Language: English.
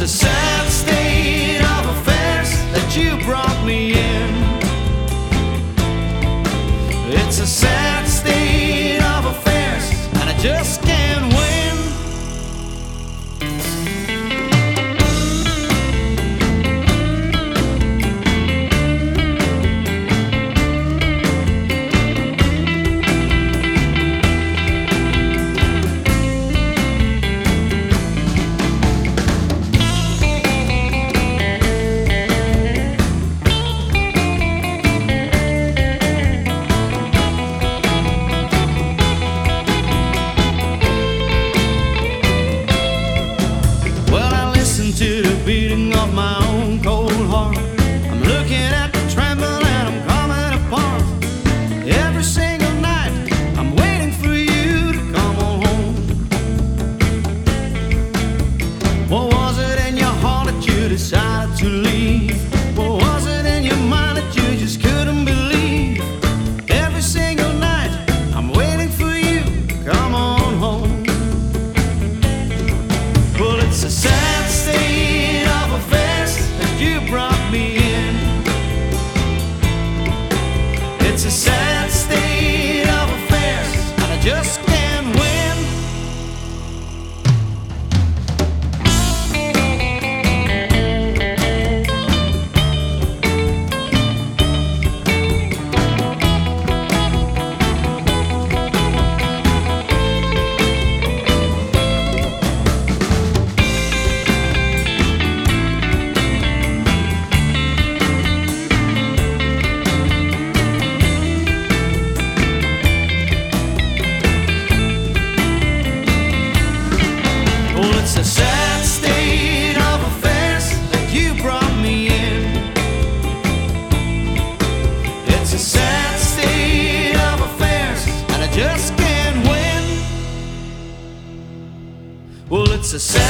a sad state of affairs that you brought me in. It's a sad state of affairs, and I just can't win. To the beating of my own cold heart, I'm looking at the tremble and I'm coming apart. Every single night I'm waiting for you to come on home. What was it in your heart that you decided to leave? What was it in your mind that you just couldn't believe? Every single night I'm waiting for you to come on home. Well, it's a sad state of affairs that you brought me in. It's a sad state of affairs, and I just can't win. It's a sad state of affairs that you brought me in. It's a sad state of affairs, and I just can't win. Well, it's a sad